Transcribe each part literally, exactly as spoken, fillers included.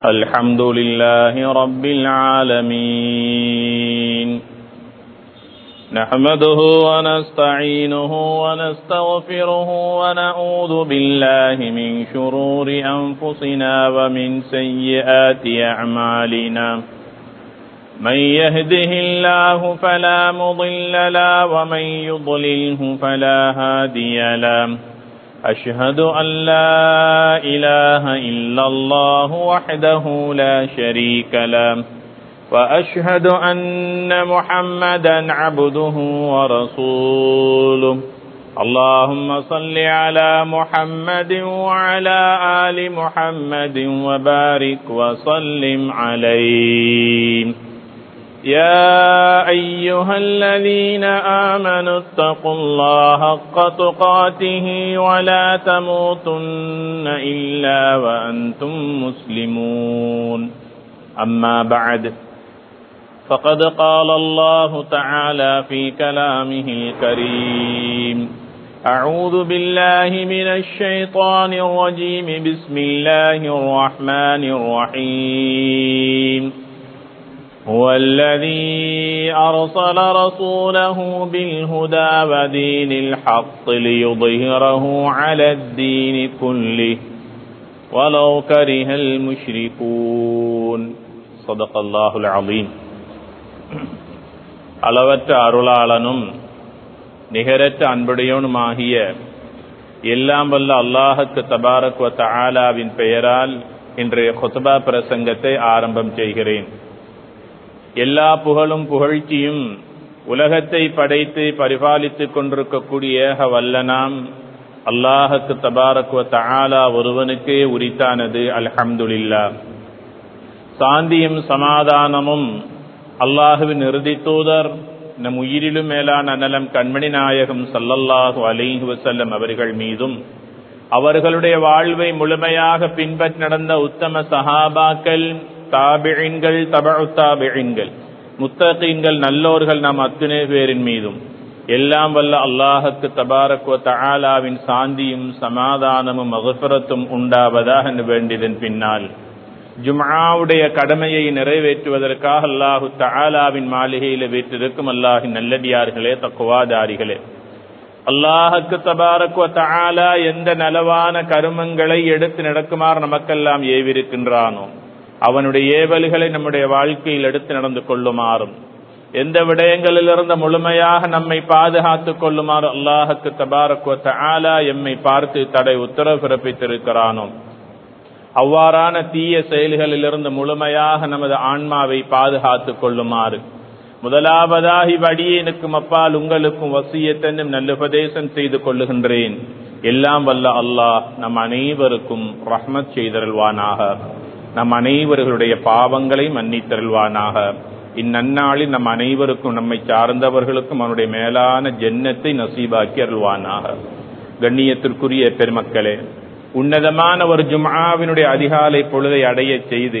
الحمد لله رب العالمين نحمده ونستعينه ونستغفره ونعوذ بالله من شرور أنفسنا ومن سيئات أعمالنا من يهده الله فلا مضل له ومن يضلله فلا هادي له أشهد أن لا إله إلا الله وحده لا شريك له وأشهد أن محمدا عبده ورسوله اللهم صل على محمد وعلى آل محمد وبارك وسلم عليه يا أيها الذين آمنوا اتقوا الله حق تقاته ولا تموتن إلا وأنتم مسلمون أما بعد فقد قال الله تعالى في كلامه الكريم أعوذ بالله من الشيطان الرجيم بسم الله الرحمن الرحيم هو الذي أرسل رسوله بالهدى ودين الحق ليظهره على الدين كله ولو كره المشركون صدق الله العظيم. அளவற்ற அருளாளனும் நிகரற்ற அன்புடையவனுமாகிய எல்லாம் வல்ல அல்லாஹ்வுக்கு தபாரக் வ தஆலாவின் பெயரால் இன்றைய குத்பா பிரசங்கத்தை ஆரம்பம் செய்கிறேன். எல்லா புகழும் புகழ்ச்சியும் உலகத்தை படைத்து பரிபாலித்துக் கொண்டிருக்கக்கூடிய வல்லனாம் அல்லாஹ்வுக்கு தபாரக் வ தஆலா ஒருவனுக்கே உரித்தானது. அல்ஹம்துலில்லாஹ். சாந்தியும் சமாதானமும் அல்லாஹுவின் இறுதி தூதர் நம் உயிரிலும் மேலான அனலம் கண்மணி நாயகம் ஸல்லல்லாஹு அலைஹி வஸல்லம் அவர்கள் மீதும் அவர்களுடைய வாழ்வை முழுமையாக பின்பற்றி நடந்த உத்தம சஹாபாக்கள், தாபிஈன்கள், தபஉ தாபிஈன்கள், முத்தகீன்கள், நல்லோர்கள் நாம் அத்தனை பேரின் மீதும் எல்லாம் வல்ல அல்லாஹ்வுக்கு தபாரக் வ தஆலாவின் சாந்தியும் சமாதானமும் மக்ஃபிரத்தும் உண்டாவதாக என்று வேண்டியதன் பின்னால் ஜும்ஆவுடைய கடமையை நிறைவேற்றுவதற்காக அல்லாஹு தஆலாவின் மாளிகையில் வீற்றிருக்கும் அல்லாஹின் நல்லடியார்களே, தக்வாதாரிகளே, அல்லாஹ்வுக்கு தபாரக் வ தஆலா எந்த நலவான கருமங்களை எடுத்து நடக்குமாறு நமக்கெல்லாம் ஏவிருக்கின்றானோ அவனுடைய ஏவல்களை நம்முடைய வாழ்க்கையில் எடுத்து நடந்து கொள்ளுமாறும், எந்த விடயங்களிலிருந்து முழுமையாக நம்மை பாதுகாத்துக் கொள்ளுமாறு அல்லாஹ்வுக்கு தபாரக் வ தஆலா எம்மை பார்த்து தடை உத்தரவு பிறப்பித்திருக்கிறானோ அவ்வாறான தீய செயல்களிலிருந்து முழுமையாக நமது ஆன்மாவை பாதுகாத்துக் கொள்ளுமாறு முதலாவதாக இவ்வடியேனுக்கும் அப்பால் உங்களுக்கும் வசியத்தென்னும் நல்லுபதேசம் செய்து கொள்ளுகின்றேன். எல்லாம் வல்ல அல்லாஹ் நம் அனைவருக்கும் ரஹ்மத் செய்தருள்வானாக, நம் அனைவர்களுடைய பாவங்களை மன்னித்தருள்வானாக. இந்நன்னாளில் நம் அனைவருக்கும் நம்மை சார்ந்தவர்களுக்கும் அவனுடைய மேலான ஜன்னத்தை நசீபாக்கி அருள்வானாக. கண்ணியத்திற்குரிய பெருமக்களே, உன்னதமான ஒரு ஜும்ஆவினுடைய அதிகாலை பொழுதை அடைய செய்து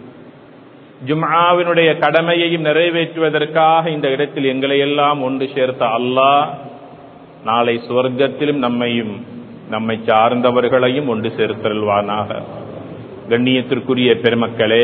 ஜும்ஆவினுடைய கடமையையும் நிறைவேற்றுவதற்காக இந்த இடத்தில் எங்களை எல்லாம் ஒன்று சேர்த்த அல்லாஹ் நாளை சுவர்க்கத்திலும் நம்மையும் நம்மை சார்ந்தவர்களையும் ஒன்று சேர்த்தருள்வானாக. கண்ணியத்திற்குரிய பெருமக்களே,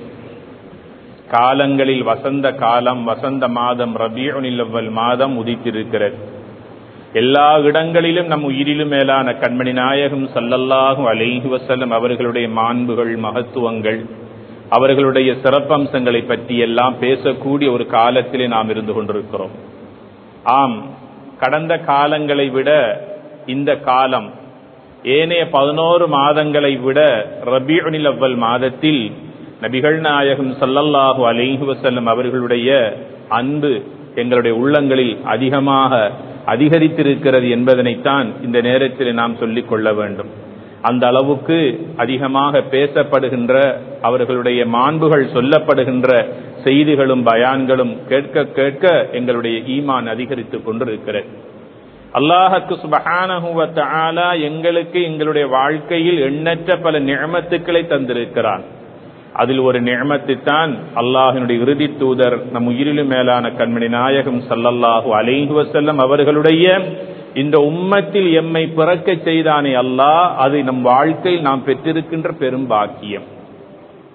காலங்களில் வசந்த காலம், வசந்த மாதம் ரபீஉல் அவ்வல் மாதம் உதித்திருக்கிறது. எல்லா இடங்களிலும் நம் உயிரிலும் மேலான கண்மணி நாயகம் ஸல்லல்லாஹு அலைஹி வஸல்லம் அவர்களுடைய மாண்புகள், மகத்துவங்கள், அவர்களுடைய சிறப்பம்சங்களை பற்றி எல்லாம் பேசக்கூடிய ஒரு காலத்திலே நாம் இருந்து கொண்டிருக்கிறோம். ஆம், கடந்த காலங்களை விட இந்த காலம் ஏனைய பதினோரு மாதங்களை விட ரபீஉல் அவ்வல் மாதத்தில் நபிகள் நாயகம் ஸல்லல்லாஹு அலைஹி வஸல்லம் அவர்களுடைய அன்பு எங்களுடைய உள்ளங்களில் அதிகமாக அதிகரித்திருக்கிறது என்பதனைத்தான் இந்த நேரத்தில் நாம் சொல்லிக் கொள்ள வேண்டும். அந்த அளவுக்கு அதிகமாக பேசப்படுகின்ற, அவர்களுடைய மாண்புகள் சொல்லப்படுகின்ற செய்திகளும் பயான்களும் கேட்க கேட்க எங்களுடைய ஈமான் அதிகரித்துக் கொண்டிருக்கிறது. அல்லாஹ்வுக்கு சுப்ஹானஹு வ தஆலா எங்களுக்கு எங்களுடைய வாழ்க்கையில் எண்ணற்ற பல நிஅமத்துக்களை தந்திருக்கிறான். அதில் ஒரு நிஅமத்து தான் அல்லாஹ்வினுடைய இறுதி தூதர் நம் உயிரிலும் மேலான கண்மணி நாயகம் ஸல்லல்லாஹு அலைஹி வஸல்லம் அவர்களுடைய இந்த உம்மத்தில் எம்மை பிறக்க செய்தானே அல்லாஹ், அது நம் வாழ்க்கையில் நாம் பெற்றிருக்கின்ற பெரும் பாக்கியம்.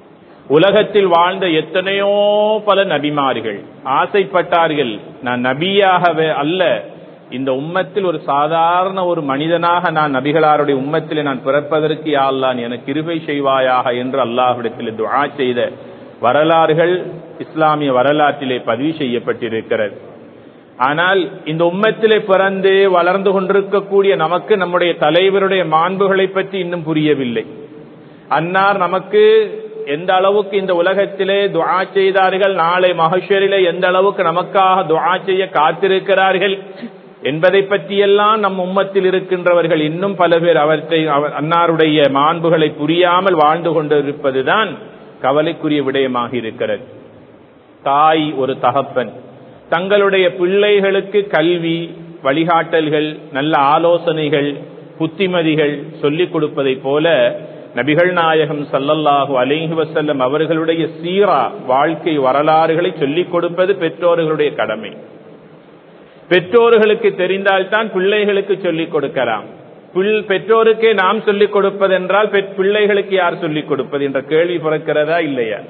உலகத்தில் வாழ்ந்த எத்தனையோ பல நபிமார்கள் ஆசைப்பட்டார்கள், நான் நபியாகவே அல்ல, இந்த உம்மத்தில் ஒரு சாதாரண ஒரு மனிதனாக நான் நபிகளாருடைய உம்மத்திலே நான் பிறப்பதற்கு யா அல்லாஹ் எனக்கு கிருபை செய்வாயாக என்று அல்லாஹ்விடத்தில் துஆ செய்த வரலாறுகள் இஸ்லாமிய வரலாற்றிலே பதிவு செய்யப்பட்டிருக்கிறது. ஆனால் இந்த உம்மத்திலே பிறந்து வளர்ந்து கொண்டிருக்கக்கூடிய நமக்கு நம்முடைய தலைவருடைய மாண்புகளை பற்றி இன்னும் புரியவில்லை. அன்னார் நமக்கு எந்த அளவுக்கு இந்த உலகத்திலே துஆ செய்தார்கள், நாளை மஹ்ஷரிலே எந்த அளவுக்கு நமக்காக துஆ செய்ய காத்திருக்கிறார்கள் என்பதை பற்றியெல்லாம் நம் உம்மத்தில் இருக்கின்றவர்கள் இன்னும் பல பேர் அவற்றை அன்னாருடைய மாண்புகளை புரியாமல் வாழ்ந்து கொண்டிருப்பதுதான் கவலைக்குரிய விடயமாக இருக்கிறது. தாய் ஒரு தகப்பன் தங்களுடைய பிள்ளைகளுக்கு கல்வி வழிகாட்டல்கள் நல்ல ஆலோசனைகள் புத்திமதிகள் சொல்லிக் கொடுப்பதை போல நபிகள் நாயகம் ஸல்லல்லாஹு அலைஹி வஸல்லம் அவர்களுடைய சீரா வாழ்க்கை வரலாறுகளை சொல்லிக் கொடுப்பது பெற்றோர்களுடைய கடமை. பெற்றோர்களுக்கு தெரிந்தால்தான் பிள்ளைகளுக்கு சொல்லிக் கொடுக்கலாம். பெற்றோருக்கே நாம் சொல்லிக் கொடுப்பது என்றால் பிள்ளைகளுக்கு யார் சொல்லிக் கொடுப்பது என்ற கேள்வி பிறக்கிறதா இல்லையா?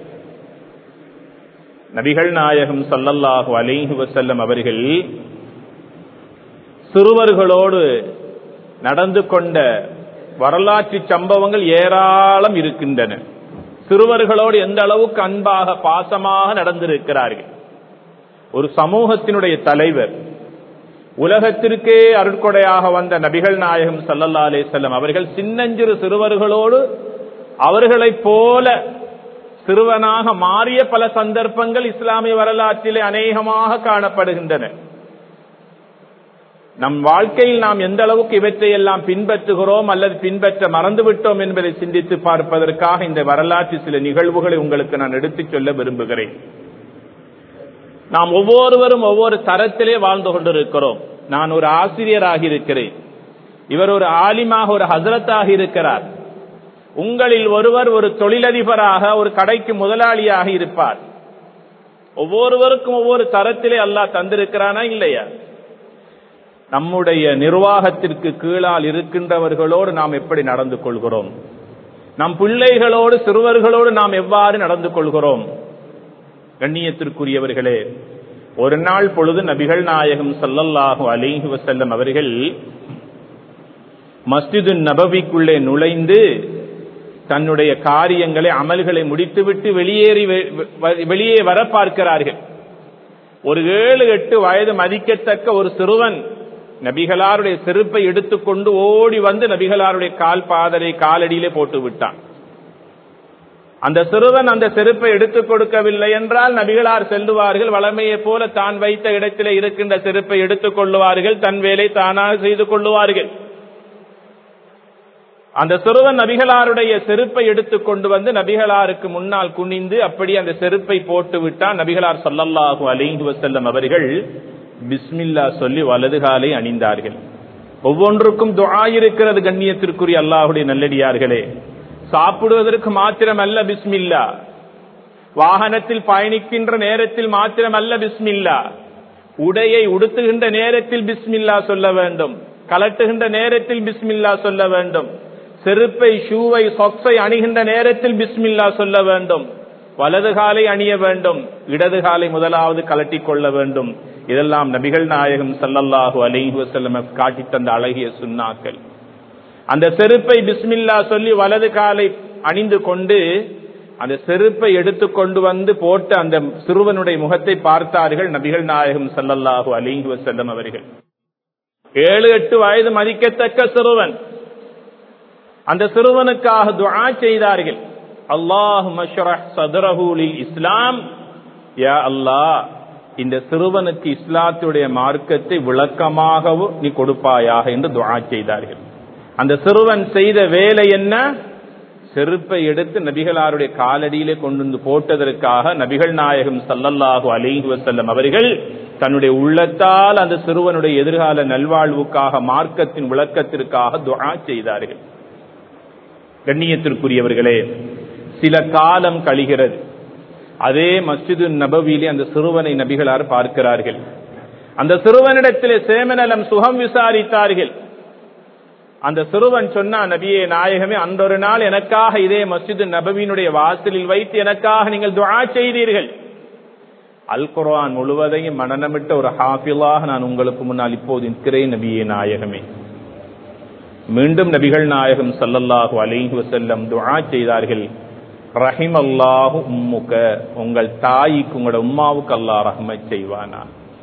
நபிகள் நாயகம் ஸல்லல்லாஹு அலைஹி வஸல்லம் அவர்கள் சிறுவர்களோடு நடந்து கொண்ட வரலாற்று சம்பவங்கள் ஏராளம் இருக்கின்றன. சிறுவர்களோடு எந்த அளவுக்கு அன்பாக பாசமாக நடந்திருக்கிறார்கள். ஒரு சமூகத்தினுடைய தலைவர், உலகத்திற்கே அருட்கொடையாக வந்த நபிகள் நாயகம் ஸல்லல்லாஹு அலைஹி வஸல்லம் அவர்கள் சின்னஞ்சிறு சிறுவர்களோடு அவர்களைப் போல சிறுவனாக மாறிய பல சந்தர்ப்பங்கள் இஸ்லாமிய வரலாற்றிலே அநேகமாக காணப்படுகின்றன. நம் வாழ்க்கையில் நாம் எந்த அளவுக்கு இவற்றை எல்லாம் பின்பற்றுகிறோம் அல்லது பின்பற்ற மறந்துவிட்டோம் என்பதை சிந்தித்து பார்ப்பதற்காக இந்த வரலாற்று சில நிகழ்வுகளை உங்களுக்கு நான் எடுத்துச் சொல்ல விரும்புகிறேன். நாம் ஒவ்வொருவரும் ஒவ்வொரு தரத்திலே வாழ்ந்து கொண்டிருக்கிறோம். நான் ஒரு ஆசிரியராக இருக்கிறேன், இவர் ஒரு ஆலிமாக ஒரு ஹசரத்தாக இருக்கிறார். உங்களில் ஒருவர் ஒரு தொழிலதிபராக ஒரு கடைக்கு முதலாளியாக இருப்பார். ஒவ்வொருவருக்கும் ஒவ்வொரு தரத்திலே அல்லாஹ் தந்திருக்கிறானா இல்லையா? நம்முடைய நிர்வாகத்திற்கு கீழால் இருக்கின்றவர்களோடு நாம் எப்படி நடந்து கொள்கிறோம், நம் பிள்ளைகளோடு சிறுவர்களோடு நாம் எவ்வாறு நடந்து கொள்கிறோம்? கண்ணியத்திற்குரியவர்களே, ஒரு நாள் பொழுது நபிகள் நாயகம் ஸல்லல்லாஹு அலைஹி வஸல்லம் அவர்கள் மஸ்ஜிது நபவிக்குள்ளே நுழைந்து தன்னுடைய காரியங்களை அமல்களை முடித்துவிட்டு வெளியேறி வெளியே வர பார்க்கிறார்கள். ஒரு ஏழு எட்டு வயது மதிக்கத்தக்க ஒரு சிறுவன் நபிகளாருடைய செருப்பை எடுத்துக்கொண்டு ஓடி வந்து நபிகளாருடைய கால் பாதரை காலடியிலே போட்டு விட்டான். அந்த சிறுவன் அந்த செருப்பை எடுத்துக் கொடுக்கவில்லை என்றால் நபிகளார் செல்லுவார்கள், வளமையை போல தான் வைத்த இடத்திலே இருக்கின்ற செருப்பை எடுத்துக் கொள்ளுவார்கள், தன் வேலை தானாக செய்து கொள்ளுவார்கள். அந்த சிறுவன் நபிகளாருடைய செருப்பை எடுத்துக் கொண்டு வந்து நபிகளாருக்கு முன்னால் குனிந்து அப்படி அந்த செருப்பை போட்டு விட்டான். நபிகளார் ஸல்லல்லாஹு அலைஹி வஸல்லம் அவர்கள் பிஸ்மில்லா சொல்லி வலது காலை அணிந்தார்கள். ஒவ்வொன்றுக்கும் துஆ இருக்கிறது. கண்ணியத்திற்குரிய அல்லாஹ்வுடைய நல்லடியார்களே, சாப்பிடுவதற்கு மாத்திரமல்ல பிஸ்மில்லா, வாகனத்தில் பயணிக்கின்ற நேரத்தில் மாத்திரமல்ல பிஸ்மில்லா, உடையை உடுத்துகின்ற நேரத்தில் பிஸ்மில்லா சொல்ல வேண்டும், கலட்டுகின்ற நேரத்தில் பிஸ்மில்லா சொல்ல வேண்டும், செருப்பை ஷூவை சொக்ஸை அணிகின்ற நேரத்தில் பிஸ்மில்லா சொல்ல வேண்டும், வலது காலை அணிய வேண்டும், இடது காலை முதலாவது கலட்டி கொள்ள வேண்டும். இதெல்லாம் நபிகள் நாயகம் ஸல்லல்லாஹு அலைஹி வஸல்லம் காட்டி தந்த அழகிய சுன்னாக்கள். அந்த செருப்பை பிஸ்மில்லா சொல்லி வலது காலை அணிந்து கொண்டு அந்த செருப்பை எடுத்துக்கொண்டு வந்து போட்டு அந்த சிறுவனுடைய முகத்தை பார்த்தார்கள் நபிகள் நாயகம் ஸல்லல்லாஹு அலைஹி வஸல்லம் அவர்கள். ஏழு எட்டு வயது மதிக்கத்தக்க சிறுவன். அந்த சிறுவனுக்காக துஆ செய்தார்கள். அல்லாஹும்ம ஷ்ரஹ் ஸத்ரஹு லில் இஸ்லாம், யா அல்லாஹ் இந்த சிறுவனுக்கு இஸ்லாத்துடைய மார்க்கத்தை விளக்கமாகவும் நீ கொடுப்பாயாக என்று துஆ செய்தார்கள். அந்த சிறுவன் செய்த வேலை என்ன? செருப்பை எடுத்து நபிகளாருடைய காலடியிலே கொண்டு வந்து போட்டதற்காக நபிகள் நாயகம் ஸல்லல்லாஹு அலைஹி வஸல்லம் அவர்கள் தன்னுடைய உள்ளத்தால் அந்த சிறுவனுடைய எதிர்கால நல்வாழ்வுக்காக மார்க்கத்தின் விளக்கத்திற்காக துஆ செய்தார்கள். கண்ணியத்திற்குரியவர்களே, சில காலம் கழிகிறது. அதே மஸ்ஜிது நபவியிலே அந்த சிறுவனை நபிகளார் பார்க்கிறார்கள். அந்த சிறுவனிடத்திலே சேமநலம் சுகம் விசாரித்தார்கள். அந்த சிறுவன் சொன்னா, நபியே நாயகமே, அன்றொரு நாள் எனக்காக இதே மஸ்ஜித் நபவியினுடைய வாசலில் வைத்து எனக்காக நீங்கள் துஆ செய்தீர்கள். அல் குர்ஆன் முழுவதையும் மனனமிட்ட ஒரு ஹாஃபிலாக நான் உங்களுக்கு முன்னால் இப்போது இருக்கிறேன் நபியே நாயகமே. மீண்டும் நபிகள் நாயகம் ஸல்லல்லாஹு அலைஹி வஸல்லம் துஆ செய்தார்கள், ரஹிமல்லாஹு உம்முக, உங்கள் தாய்க்கு உங்களோட உம்மாவுக்கு அல்லாஹ் ரஹ்மத் செய்வானா,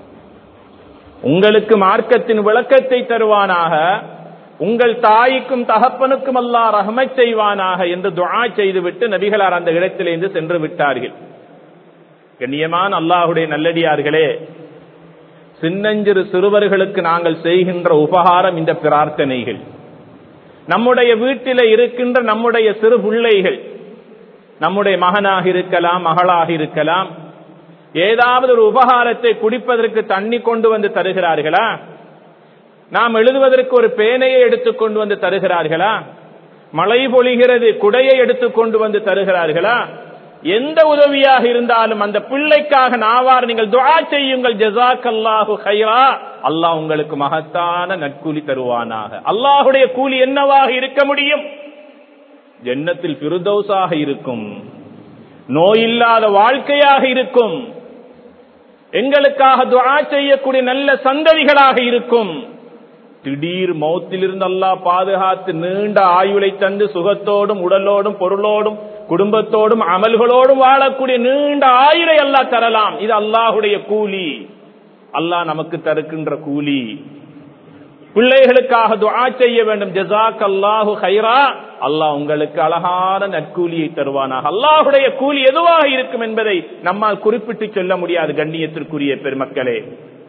உங்களுக்கு மார்க்கத்தின் விளக்கத்தை தருவானாக, உங்கள் தாய்க்கும் தகப்பனுக்கும் அல்லாஹ் ரஹ்மத் செய்வானாக என்று துஆ செய்துவிட்டு நபிகளார் அந்த இடத்திலிருந்து சென்று விட்டார்கள். கண்ணியமான அல்லாஹ்வுடைய நல்லடியார்களே, சின்னஞ்சிறு சிறுவர்களுக்கு நாங்கள் செய்கின்ற உபகாரம் இந்த பிரார்த்தனைகள். நம்முடைய வீட்டில் இருக்கின்ற நம்முடைய சிறு பிள்ளைகள், நம்முடைய மகனாக இருக்கலாம், மகளாக இருக்கலாம், ஏதாவது ஒரு உபகாரத்தை குடிப்பதற்கு தண்ணி கொண்டு வந்து தருகிறார்களா? நாம் எழுதுவதற்கு ஒரு பேனையை எடுத்துக் கொண்டு வந்து தருகிறார்களா? மழை பொழிகிறது, குடையை எடுத்துக் கொண்டு வந்து தருகிறார்களா? எந்த உதவியாக இருந்தாலும் அந்த பிள்ளைக்காக நாவார் நீங்கள் துஆ செய்யுங்கள், ஜஸாக்கல்லாஹு கைரா, அல்லாஹ் உங்களுக்கு மகத்தான நற்கூலி தருவானாக. அல்லாஹ்வுடைய கூலி என்னவாக இருக்க முடியும்? ஜன்னத்தில் ஃபிர்தௌஸாக இருக்கும், நோயில்லாத வாழ்க்கையாக இருக்கும், எங்களுக்காக துஆ செய்யக்கூடிய நல்ல சந்ததிகளாக இருக்கும். திடீர் மௌத்திலிருந்து அல்லாஹ் பாதுகாத்து நீண்ட ஆயுளை தந்து சுகத்தோடும் உடலோடும் பொருளோடும் குடும்பத்தோடும் அமல்களோடும் வாழக்கூடிய நீண்ட ஆயுளை அல்லாஹ் தரலாம். இது அல்லாஹ்வுடைய கூலி, அல்லாஹ் நமக்கு தருகின்ற கூலி. பிள்ளைகளுக்காக துஆ செய்ய வேண்டும், ஜஸாக்கல்லாஹு கைரா, அல்லாஹ் உங்களுக்கு அழகான நற்கூலியை தருவானாக. அல்லாஹ்வுடைய கூலி எதுவாக இருக்கும் என்பதை நம்மால் குறிப்பிட்டு சொல்ல முடியாது. கண்ணியத்திற்குரிய பெருமக்களே,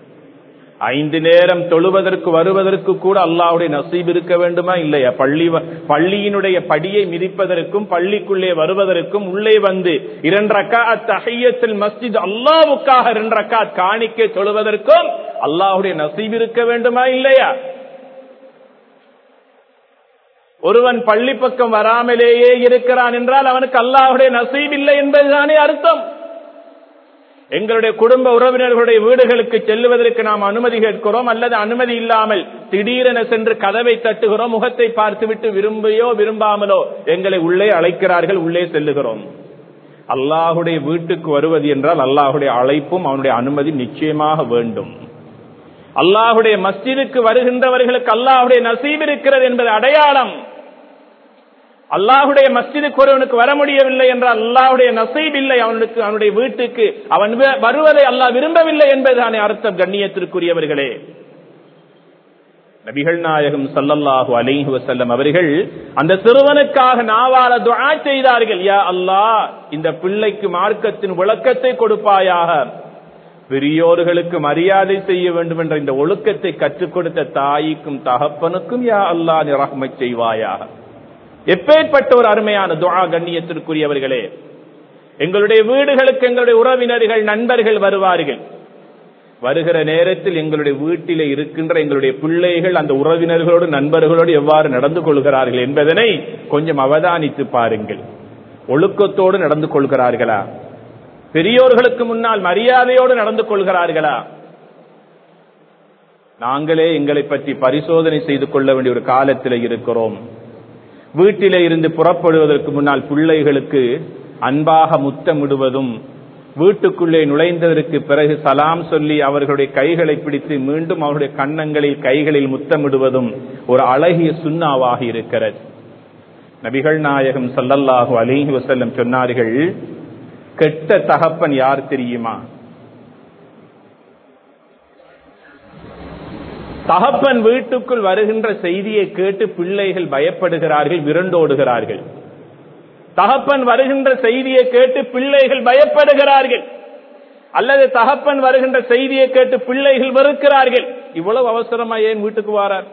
ஐந்து நேரம் தொழுவதற்கு வருவதற்கு கூட அல்லாஹ்வுடைய நசீப் இருக்க வேண்டுமா இல்லையா? பள்ளி பள்ளியினுடைய படியை மிதிப்பதற்கும் பள்ளிக்குள்ளே வருவதற்கும் உள்ளே வந்து இரண்டு ரக்காத் தஹிய்யத்துல் மஸ்ஜித் அல்லாஹ்வுக்காக இரண்டு ரக்காத் காணிக்கை தொழுவதற்கும் அல்லாஹ்வுடைய நசீப் இருக்க வேண்டுமா இல்லையா? ஒருவன் பள்ளி பக்கம் வராமலேயே இருக்கிறான் என்றால் அவனுக்கு அல்லாஹ்வுடைய நசீப் இல்லை என்பதுதானே அர்த்தம். எங்களுடைய குடும்ப உறவினர்களுடைய வீடுகளுக்கு செல்லுவதற்கு நாம் அனுமதி கேட்கிறோம், அல்லது அனுமதி இல்லாமல் திடீரென சென்று கதவை தட்டுகிறோம், முகத்தை பார்த்துவிட்டு விரும்பியோ விரும்பாமலோ எங்களை உள்ளே அழைக்கிறார்கள், உள்ளே செல்லுகிறோம். அல்லாஹுடைய வீட்டுக்கு வருவது என்றால் அல்லாஹுடைய அழைப்பும் அவனுடைய அனுமதி நிச்சயமாக வேண்டும். அல்லாஹுடைய மஸ்ஜிதுக்கு வருகின்றவர்களுக்கு அல்லாஹுடைய நசீப் இருக்கிறது என்பது அடையாளம். அல்லாஹுடைய மஸ்ஜிதுக்கு ஒருவனுக்கு வர முடியவில்லை என்றால் அல்லாஹுடைய நசீப் இல்லை அவனுக்கு, அவனுடைய வீட்டுக்கு அவன் வருவதை அல்லாஹ் விரும்பவில்லை என்பதுதானே அர்த்தம். கண்ணியத்திற்குரியவர்களே, நபிகள் நாயகம் ஸல்லல்லாஹு அலைஹி வஸல்லம் அவர்கள் அந்த சிறுவனுக்காக நாவால துஆ செய்தார்கள், யா அல்லாஹ், இந்த பிள்ளைக்கு மார்க்கத்தின் விளக்கத்தை கொடுப்பாயாக, பெரியோர்களுக்கு மரியாதை செய்ய வேண்டும் என்ற இந்த ஒழுக்கத்தை கற்றுக் கொடுத்த தாய்க்கும் தகப்பனுக்கும் யா அல்லாஹ் நீ ரஹ்மத் செய்வாயாக. எப்பேற்பட்ட ஒரு அருமையான துஆ கண்ணியத்திற்குரியவர்களே. எங்களுடைய வீடுகளுக்கு எங்களுடைய உறவினர்கள் நண்பர்கள் வருவார்கள். வருகிற நேரத்தில் எங்களுடைய வீட்டிலே இருக்கின்ற எங்களுடைய பிள்ளைகள் அந்த உறவினர்களோடு நண்பர்களோடு எவ்வாறு நடந்து கொள்கிறார்கள் என்பதனை கொஞ்சம் அவதானித்து பாருங்கள். ஒழுக்கத்தோடு நடந்து கொள்கிறார்களா? பெரியோர்களுக்கு முன்னால் மரியாதையோடு நடந்து கொள்கிறார்களா? நாங்களே எங்களை பற்றி பரிசோதனை செய்து கொள்ள வேண்டிய ஒரு காலத்தில் இருக்கிறோம். வீட்டிலே இருந்து புறப்படுவதற்கு முன்னால் பிள்ளைகளுக்கு அன்பாக முத்தமிடுவதும், வீட்டுக்குள்ளே நுழைந்ததற்கு பிறகு சலாம் சொல்லி அவர்களுடைய கைகளை பிடித்து மீண்டும் அவருடைய கன்னங்களில் கைகளில் முத்தமிடுவதும் ஒரு அழகிய சுன்னாவாக இருக்கிறது. நபிகள் நாயகம் ஸல்லல்லாஹு அலைஹி வஸல்லம் சொன்னார்கள், கெட்ட தகப்பன் யார் தெரியுமா? தகப்பன் வீட்டுக்குள் வருகின்ற செய்தியை கேட்டு பிள்ளைகள் பயப்படுகிறார்கள், விரண்டோடுகிறார்கள். தகப்பன் வருகின்ற செய்தியை கேட்டு பிள்ளைகள் பயப்படுகிறார்கள், அல்லது தகப்பன் வருகின்ற செய்தியை கேட்டு பிள்ளைகள் வெறுக்கிறார்கள். இவ்வளவு அவசரமா ஏன் வீட்டுக்கு வாரார்?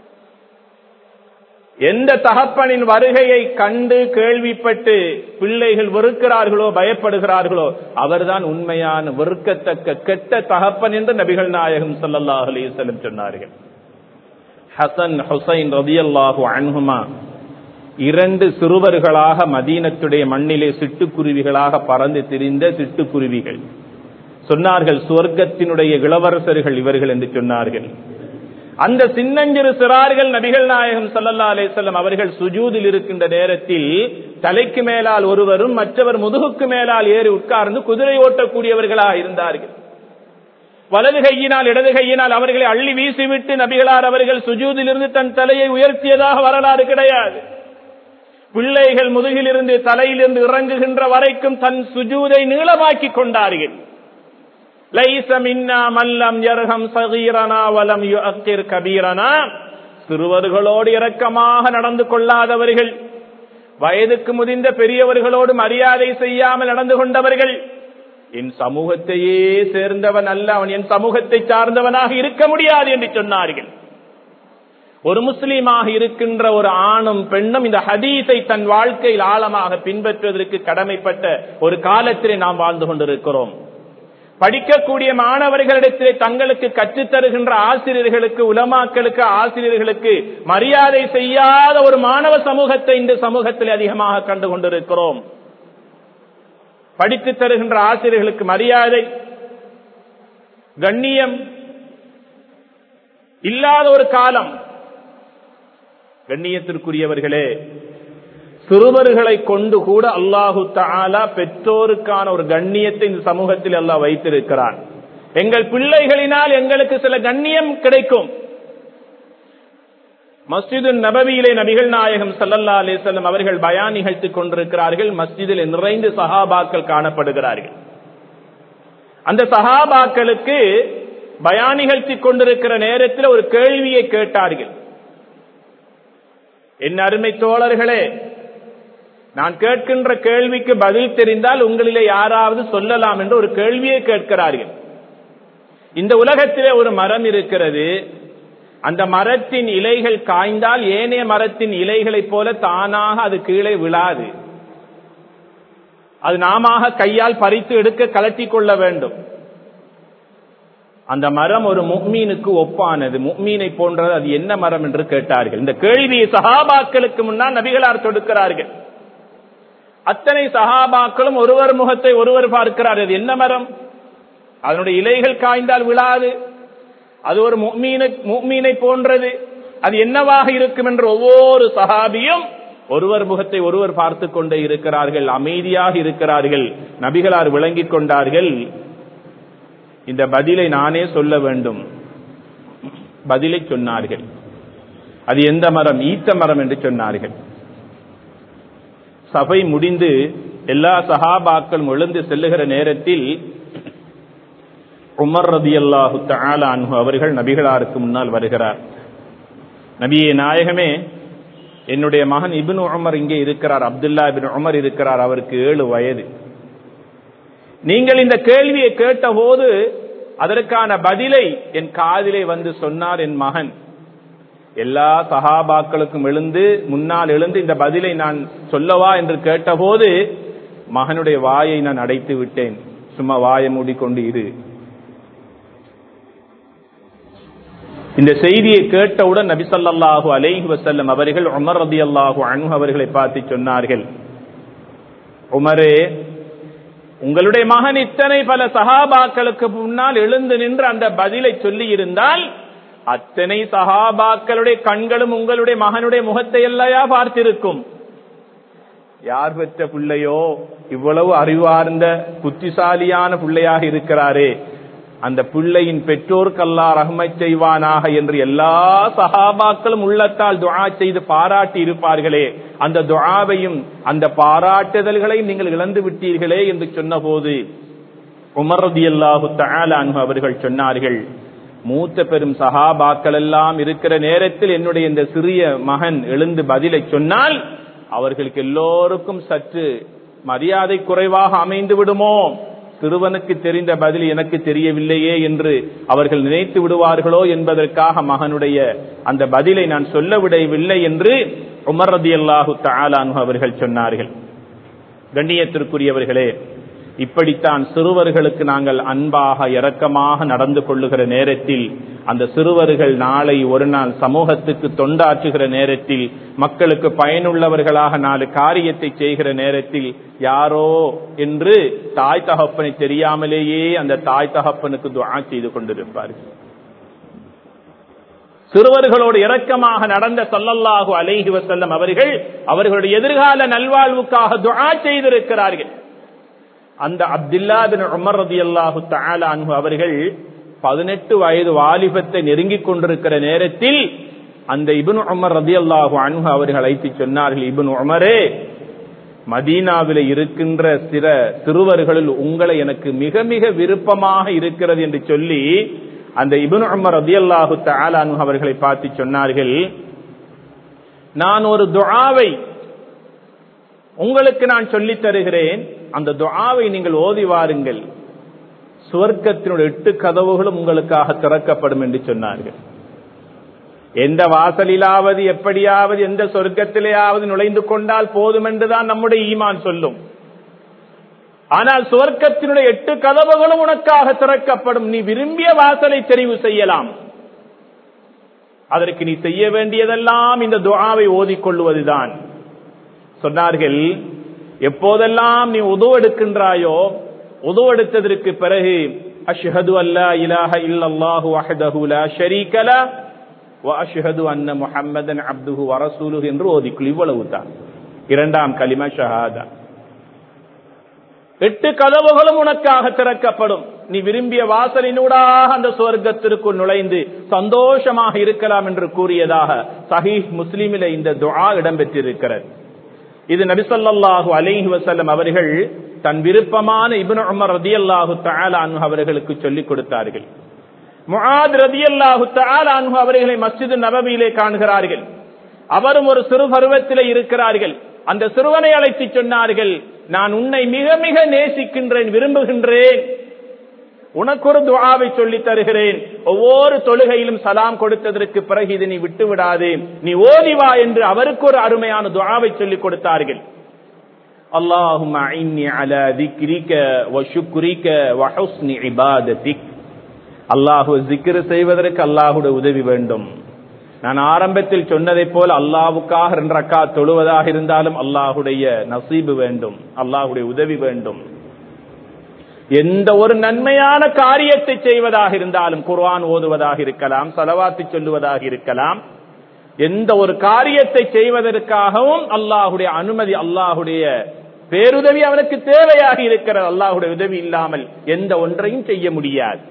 எந்த தகப்பனின் வருகையை கண்டு கேள்விப்பட்டு பிள்ளைகள் வெறுக்கிறார்களோ பயப்படுகிறார்களோ அவர்தான் உண்மையான வெறுக்கத்தக்க கெட்ட தகப்பன் என்று நபிகள் நாயகம் ஸல்லல்லாஹு அலைஹி வஸல்லம் சொன்னார்கள். ஹசன் ஹுசைன் ரலியல்லாஹு அன்ஹுமா இரண்டு சிறுவர்களாக மதீனத்துடைய மண்ணிலே சிட்டுக்குருவிகளாக பறந்து திரிந்த சிட்டுக்குருவிகள். சொன்னார்கள், சுவர்க்கத்தினுடைய இளவரசர்கள் இவர்கள் என்று சொன்னார்கள். அந்த சின்னஞ்சிறு சிறார்கள் நபிகள் நாயகம் ஸல்லல்லாஹு அலைஹி வஸல்லம் அவர்கள் சுஜூதில் இருக்கின்ற நேரத்தில் தலைக்கு மேலால் ஒருவரும் மற்றவர் முதுகுக்கு மேலால் ஏறி உட்கார்ந்து குதிரை ஓட்டக்கூடியவர்களாக இருந்தார்கள். வலது கையினால் இடது கையினால் அவர்களை அள்ளி வீசிவிட்டு நபிகளார் அவர்கள் சுஜூதில் இருந்து தன் தலையை உயர்த்தியதாக வரலாறு கிடையாது. பிள்ளைகள் முதுகிலிருந்து தலையிலிருந்து இறங்குகின்ற வரைக்கும் தன் சுஜூதை நீளமாக்கி கொண்டார்கள். லைஸ மின்னா மல்லம் யர்ஹம் ஸகீரனா வலம் யுஅக்கிர் கபீரனா. சிறுவர்களோடு இரக்கமாக நடந்து கொள்ளாதவர்கள், வயதுக்கு முதிர்ந்த பெரியவர்களோடு மரியாதை செய்யாமல் நடந்து கொண்டவர்கள், என் சமூகத்தையே சேர்ந்தவன் அல்ல, அவன் என் சமூகத்தை சார்ந்தவனாக இருக்க முடியாது என்று சொன்னார்கள். ஒரு முஸ்லீமாக இருக்கின்ற ஒரு ஆணும் பெண்ணும் இந்த ஹதீஸை தன் வாழ்க்கையில் ஆழமாக பின்பற்றுவதற்கு கடமைப்பட்ட ஒரு காலத்திலே நாம் வாழ்ந்து கொண்டிருக்கிறோம். படிக்கக்கூடிய மாணவர்களிடத்திலே தங்களுக்கு கற்றுத்தருகின்ற ஆசிரியர்களுக்கு, உலமாக்களுக்கு, ஆசிரியர்களுக்கு மரியாதை செய்யாத ஒரு மாணவ சமூகத்தை இந்த சமூகத்தில் அதிகமாக கண்டு கொண்டிருக்கிறோம். படித்து தருகின்ற ஆசிரியர்களுக்கு மரியாதை, கண்ணியம் இல்லாத ஒரு காலம். கண்ணியத்திற்குரியவர்களே, சிறுவர்களை கொண்டு கூட அல்லாஹு தஆலா பெற்றோருக்கான ஒரு கண்ணியத்தை இந்த சமூகத்தில் அல்லாஹ் வைத்திருக்கிறான். எங்கள் பிள்ளைகளினால் எங்களுக்கு சில கண்ணியம் கிடைக்கும். மஸ்ஜிது நபவியிலே நபிகள் நாயகம் ஸல்லல்லாஹு அலைஹி வஸல்லம் அவர்கள் பயான் நிகழ்த்திக் கொண்டிருக்கிறார்கள். மஸ்ஜிதில் நிறைந்து சஹாபாக்கள் காணப்படுகிறார்கள். அந்த சஹாபாக்களுக்கு பயான் நிகழ்த்திக் கொண்டிருக்கிற நேரத்தில் ஒரு கேள்வியை கேட்டார்கள். என் அருமை தோழர்களே, நான் கேட்கின்ற கேள்விக்கு பதில் தெரிந்தால் உங்களிலே யாராவது சொல்லலாம் என்று ஒரு கேள்வியை கேட்கிறார்கள். இந்த உலகத்திலே ஒரு மரம் இருக்கிறது. அந்த மரத்தின் இலைகள் காய்ந்தால் ஏனைய மரத்தின் இலைகளைப் போல தானாக அது கீழே விழாது. அது நாம கையால் பறித்து எடுக்க கலட்டி கொள்ள வேண்டும். அந்த மரம் ஒரு முஃமினுக்கு ஒப்பானது, முஃமினை போன்றது, அது என்ன மரம் என்று கேட்டார்கள். இந்த கேள்வியை சஹாபாக்களுக்கு முன்னால் நபிகளார் தொடுக்கிறார்கள். அத்தனை சஹாபாக்களும் ஒருவர் முகத்தை ஒருவர் பார்க்கிறார்கள். அது என்ன மரம்? அதனுடைய இலைகள் காய்ந்தால் விழாது, அது ஒரு முஃமினை முஃமினை போன்றது, அது என்னவாக இருக்கும் என்று ஒவ்வொரு சஹாபியும் ஒருவர் முகத்தை ஒருவர் பார்த்து கொண்டே இருக்கிறார்கள். அமைதியாக இருக்கிறார்கள். நபிகளார் விளங்கிக் கொண்டார்கள், இந்த பதிலை நானே சொல்ல வேண்டும். பதிலை சொன்னார்கள். அது எந்த மரம்? ஈத்த மரம் என்று சொன்னார்கள். சபை முடிந்து எல்லா சஹாபாக்களும் எழுந்து செல்லுகிற நேரத்தில் உமர் ரலியல்லாஹு தஆலா அன்ஹு அவர்கள் நபிகளாருக்கு முன்னால் வருகிறார். நபியே நாயகமே, என்னுடைய மகன் இப்னு உமர் இங்கே இருக்கிறார், அப்துல்லா இப்னு உமர் இருக்கிறார், அவருக்கு ஏழு வயது. நீங்கள் இந்த கேள்வியை கேட்ட போது அதற்கான பதிலை என் காதிலே வந்து சொன்னார் என் மகன். எல்லா சஹாபாக்களுக்கும் எழுந்து முன்னால் எழுந்து இந்த பதிலை நான் சொல்லவா என்று கேட்டபோது மகனுடைய வாயை நான் அடைத்து விட்டேன். சும்மா வாயை மூடிக்கொண்டு இரு. இந்த செய்தியை கேட்டவுடன் நபி ஸல்லல்லாஹு அலைஹி வஸல்லம் அவர்கள் உமர் ரலியல்லாஹு அன்ஹு அவர்களை பார்த்து சொன்னார்கள், உமரே, உங்களுடைய மகன் இத்தனை பல சஹாபாக்களுக்கு முன்னால் எழுந்து நின்று அந்த பதிலை சொல்லி இருந்தால் அத்தனை சஹாபாக்களுடைய கண்களும் உங்களுடைய மகனுடைய முகத்தை எல்லையா பார்த்திருக்கும். யார் பெற்ற பிள்ளையோ, இவ்வளவு அறிவார்ந்த புத்திசாலியான பிள்ளையாக இருக்கிறாரே, அந்த பிள்ளையின் பெற்றோருக்கு அல்லாஹ் ரஹ்மத் செய்வானாக என்று எல்லா சஹாபாக்களும் உள்ளத்தால் துஆ செய்து பாராட்டி இருப்பார்களே, அந்த துஆவையும் அந்த பாராட்டுதல்களையும் நீங்கள் இழந்து விட்டீர்களே என்று சொன்னபோது உமர் ரலியல்லாஹு தஆலா அன்ஹு அவர்கள் சொன்னார்கள், மூத்த பெரும் சஹாபாக்கள் எல்லாம் இருக்கிற நேரத்தில் என்னுடைய இந்த சிறிய மகன் எழுந்து பதிலை சொன்னால் அவர்களுக்கு எல்லோருக்கும் சற்று மரியாதை குறைவாக அமைந்து விடுமோ, சிறுவனுக்கு தெரிந்த பதில் எனக்கு தெரியவில்லையே என்று அவர்கள் நினைத்து விடுவார்களோ என்பதற்காக மகனுடைய அந்த பதிலை நான் சொல்ல விடவில்லை என்று உமர் ரலியல்லாஹு தஆலா அன்ஹு அவர்கள் சொன்னார்கள். கண்ணியத்திற்குரியவர்களே, இப்படித்தான் சிறுவர்களுக்கு நாங்கள் அன்பாக இரக்கமாக நடந்து கொள்ளுகிற நேரத்தில் அந்த சிறுவர்கள் நாளை ஒரு நாள் சமூகத்துக்கு தொண்டாற்றுகிற நேரத்தில், மக்களுக்கு பயனுள்ளவர்களாக நாலு காரியத்தை செய்கிற நேரத்தில் யாரோ என்று தாய் தகப்பனை தெரியாமலேயே அந்த தாய் தகப்பனுக்கு துஆ செய்து கொண்டிருப்பார்கள். சிறுவர்களோடு இரக்கமாக நடந்த ஸல்லல்லாஹு அலைஹி வஸல்லம் அவர்கள் அவர்களுடைய எதிர்கால நல்வாழ்வுக்காக துஆ செய்திருக்கிறார்கள். அந்த அப்துல்லா பின் உமர் ரலியல்லாஹு தஆலா அன்ஹு அவர்கள் பதினெட்டு வயது வாலிபத்தை நெருங்கிக் கொண்டிருக்கிற நேரத்தில் அந்த இப்னு உமர் ரலியல்லாஹு அன்ஹு அவர்கள் அழைத்து சொன்னார்கள், இப்னு உமரே, மதீனாவில் இருக்கின்ற சில சிறுவர்களில் உங்களை எனக்கு மிக மிக விருப்பமாக இருக்கிறது என்று சொல்லி அந்த இப்னு உமர் ரலியல்லாஹு தஆலா அன்ஹு அவர்களை பார்த்து சொன்னார்கள், நான் ஒரு துஆவை உங்களுக்கு நான் சொல்லித் தருகிறேன், அந்த துஆவை நீங்கள் ஓதி வாருங்கள், சுவர்க்கத்தினுடைய எட்டு கதவுகளும் உங்களுக்காக திறக்கப்படும் என்று சொன்னார்கள். எந்த வாசலிலாவது எப்படியாவது எந்த சொர்க்கத்திலேயாவது நுழைந்து கொண்டால் போதும் என்றுதான் நம்முடைய ஈமான் சொல்லும். ஆனால் சுவர்க்கத்தினுடைய எட்டு கதவுகளும் உனக்காக திறக்கப்படும், நீ விரும்பிய வாசலை தெரிவு செய்யலாம். அதற்கு நீ செய்ய வேண்டியதெல்லாம் இந்த துஆவை ஓதிக்கொள்வதுதான். சொன்னார்கள், எப்போதெல்லாம் நீ உது எடுக்கின்றாயோ, உது எடுத்ததற்கு பிறகு அஷ்ஹது அல்லா இலாஹ இல்லல்லாஹு வஹ்தஹு லா ஷரீக லஹ் வ அஷ்ஹது அன்ன முஹம்மதன் அப்துஹு வ ரசூலுஹு என்று ஓதிக்கொள். இவ்வளவுதான் இரண்டாம் கலிமா ஷஹாதா. எட்டு கதவுகளும் உனக்காக திறக்கப்படும், நீ விரும்பிய வாசலினூடாக அந்த சுவர்க்கத்திற்குள் நுழைந்து சந்தோஷமாக இருக்கலாம் என்று கூறியதாக சஹீஹ் முஸ்லிமிலே இந்த துஆ இடம்பெற்றிருக்கிறது. இது நபி ஸல்லல்லாஹு அலைஹி வஸல்லம் அவர்கள் தன் விருப்பமான இப்னு உமர் ரலியல்லாஹு தஆலா அன்ஹு அவர்களுக்கு சொல்லிக் கொடுத்தார்கள். முஆத் ரலியல்லாஹு தஆலா அன்ஹு அவர்களை மஸ்ஜித் நபவியிலே காண்கிறார்கள். அவரும் ஒரு சிறு பருவத்திலே இருக்கிறார்கள். அந்த சிறுவனை அழைத்து சொன்னார்கள், நான் உன்னை மிக மிக நேசிக்கின்றேன், விரும்புகின்றேன், உனக்கு ஒரு துஆவை சொல்லி தருகிறேன், ஒவ்வொரு தொழுகையிலும் சலாம் கொடுத்ததற்கு பிறகு இதை நீ விட்டு விடாதே, நீ ஓதிவா என்று அவருக்கு ஒரு அருமையான துஆவை சொல்லிக் கொடுத்தார்கள். அல்லாஹும்ம அஇன்னி அலா திக்ரிக வ ஷுக்ரிக வ ஹுஸ்னி இபாதத்திக். அல்லாஹ்வை zikr செய்வதற்கு அல்லாஹ்வுடைய உதவி வேண்டும். நான் ஆரம்பத்தில் சொன்னதை போல அல்லாஹ்வுக்காக இரண்டு ரக்காத் தொழுவதாக இருந்தாலும் அல்லாஹ்வுடைய நசீபு வேண்டும், அல்லாஹ்வுடைய உதவி வேண்டும். எந்த ஒரு நன்மையான காரியத்தை செய்வதாக இருந்தாலும், குர்ஆன் ஓதுவதாக இருக்கலாம், ஸலவாத்து சொல்லுவதாக இருக்கலாம், எந்த ஒரு காரியத்தை செய்வதற்காகவும் அல்லாஹ்வுடைய அனுமதி, அல்லாஹ்வுடைய பேருதவி அவனுக்கு தேவையாக இருக்கிறது. அல்லாஹ்வுடைய உதவி இல்லாமல் எந்த ஒன்றையும் செய்ய முடியாது.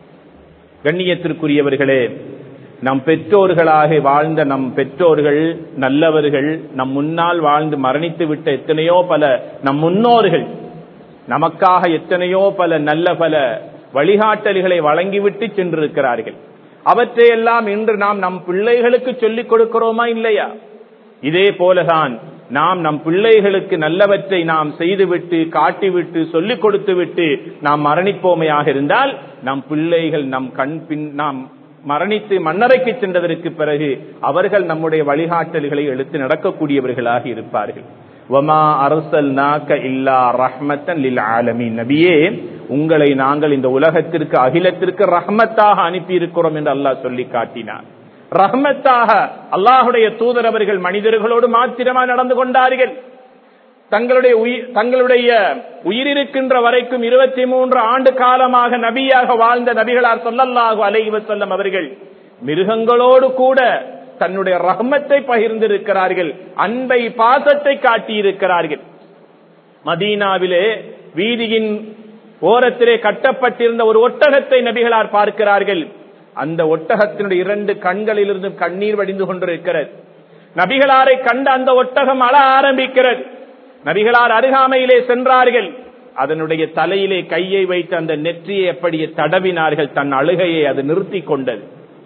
கண்ணியத்திற்குரியவர்களே, நம் பெற்றோர்களாக வாழ்ந்த நம் பெற்றோர்கள் நல்லவர்கள், நம் முன்னால் வாழ்ந்து மரணித்து விட்ட எத்தனையோ பல நம் முன்னோர்கள் நமக்காக எத்தனையோ பல நல்ல பல வழிகாட்டல்களை வழங்கிவிட்டு சென்றிருக்கிறார்கள். அவற்றையெல்லாம் இன்று நாம் நம் பிள்ளைகளுக்கு சொல்லிக் கொடுக்கிறோமா இல்லையா? இதே போலதான் நாம் நம் பிள்ளைகளுக்கு நல்லவற்றை நாம் செய்துவிட்டு காட்டிவிட்டு சொல்லிக் கொடுத்து விட்டு நாம் மரணிப்போமையாக இருந்தால், நம் பிள்ளைகள் நம் கண் பின் நாம் மரணித்து மண்ணறைக்கு சென்றதற்கு பிறகு அவர்கள் நம்முடைய வழிகாட்டல்களை எடுத்து நடக்கக்கூடியவர்களாக இருப்பார்கள். வமா அர்சல்நாக இல்லா ரஹ்மத்தன் லில் ஆலமீன். நபியே, உங்களை நாங்கள் இந்த உலகத்திற்கு அகிலத்திற்கு ரஹ்மத்தாக அனுப்பி இருக்கிறோம் என்று அல்லாஹ் சொல்லி காட்டினார். ரஹ்மத்தாக அல்லாஹுடைய தூதர் அவர்கள் மனிதர்களோடு மாத்திரமா நடந்து கொண்டார்கள். தங்களுடைய தங்களுடைய உயிரிருக்கின்ற வரைக்கும் இருபத்தி மூன்று ஆண்டு காலமாக நபியாக வாழ்ந்த நபிகளார் ஸல்லல்லாஹு அலைஹி வஸல்லம் அவர்கள் மிருகங்களோடு கூட தன்னுடைய ரஹ்மத்தை பகிர்ந்திருக்கிறார்கள், அன்பை பாசத்தை காட்டியிருக்கிறார்கள். மதீனாவிலே வீதியின் ஓரத்திலே கட்டப்பட்டிருந்த ஒரு ஒட்டகத்தை நபிகளார் பார்க்கிறார்கள். அந்த ஒட்டகத்தினுடைய இரண்டு கண்களிலிருந்து கண்ணீர் வடிந்து கொண்டிருக்கிறது. நபிகளாரை கண்ட அந்த ஒட்டகம் அழ ஆரம்பிக்கிறது. நபிகளார் அருகாமையிலே சென்றார்கள். அதனுடைய தலையிலே கையை வைத்து அந்த நெற்றியை அப்படியே தடவினார்கள். தன் அழுகையை அது நிறுத்தி கொண்டது.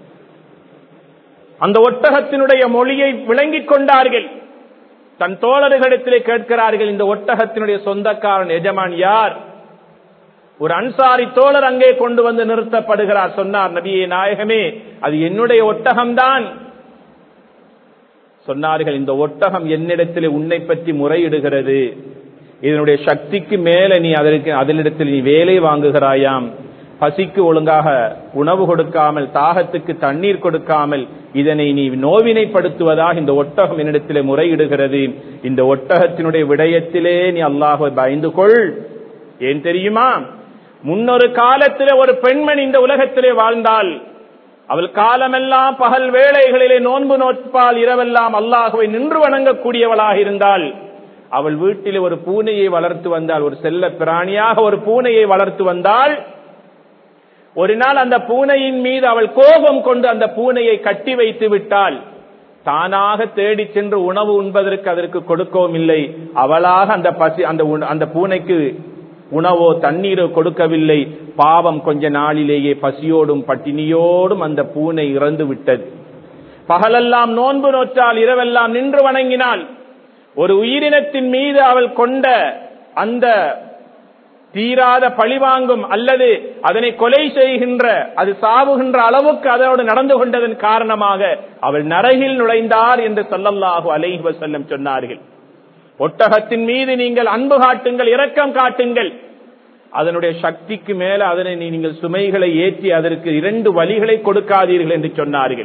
அந்த ஒட்டகத்தினுடைய மொழியை விளங்கிக் கொண்டார்கள். தன் தோழர்களிடத்திலே கேட்கிறார்கள், இந்த ஒட்டகத்தினுடைய சொந்தக்காரன் எஜமான் யார்? ஒரு அன்சாரி தோழர் அங்கே கொண்டு வந்து நிறுத்தப்படுகிறார். சொன்னார், நபியே நாயகமே, அது என்னுடைய ஒட்டகம்தான். சொன்னார்கள், இந்த ஒட்டகம் என்னிடத்திலே உன்னை பற்றி முறையிடுகிறது. இதனுடைய சக்திக்கு மேல நீ அதற்கு அதனிடத்தில் நீ வேலை வாங்குகிறாயாம். பசிக்கு ஒழுங்காக உணவு கொடுக்காமல், தாகத்துக்கு தண்ணீர் கொடுக்காமல் இதனை நீ நோவினைப்படுத்துவதாக இந்த ஒட்டகம் என்னிடத்திலே முறையிடுகிறது. இந்த ஒட்டகத்தினுடைய விடயத்திலே நீ அல்லாஹ்வை பயந்து கொள். ஏன் தெரியுமா? முன்னொரு காலத்திலே ஒரு பெண்மணி இந்த உலகத்திலே வாழ்ந்தால் அவள் காலமெல்லாம் பகல் வேளைகளிலே நோன்பு நோற்பால், இரவெல்லாம் அல்லாஹுவை நின்று வணங்கக்கூடியவளாக இருந்தால், அவள் வீட்டில் ஒரு பூனையை வளர்த்து வந்தால், ஒரு செல்ல பிராணியாக ஒரு பூனையை வளர்த்து வந்தால், ஒரு நாள் அந்த பூனையின் மீது அவள் கோபம் கொண்டு அந்த பூனையை கட்டி வைத்து விட்டால், தானாக தேடி சென்று உணவு உண்பதற்கு அதற்கு கொடுக்கவும் இல்லை, அவளாக அந்த பசி அந்த அந்த பூனைக்கு உணவோ தண்ணீரோ கொடுக்கவில்லை. பாவம், கொஞ்ச நாளிலேயே பசியோடும் பட்டினியோடும் அந்த பூனை இறந்து விட்டது. பகலெல்லாம் நோன்பு நோற்றால், இரவெல்லாம் நின்று வணங்கினால், ஒரு உயிரினத்தின் மீது அவள் கொண்ட அந்த தீராத பழிவாங்கும் அல்லது அதனை கொலை செய்கின்ற, அது சாவுகின்ற அளவுக்கு அதோடு நடந்து கொண்டதன் காரணமாக அவள் நரகில் நுழைந்தார் என்று ஸல்லல்லாஹு அலைஹி வஸல்லம் சொன்னார்கள். ஒட்டகத்தின் மீது நீங்கள் அன்பு காட்டுங்கள், இரக்கம் காட்டுங்கள். அதனுடைய சக்திக்கு மேல அதனை நீங்கள் சுமைகளை ஏற்றி அதற்கு இரண்டு வழிகளை கொடுக்காதீர்கள் என்று சொன்னார்கள்.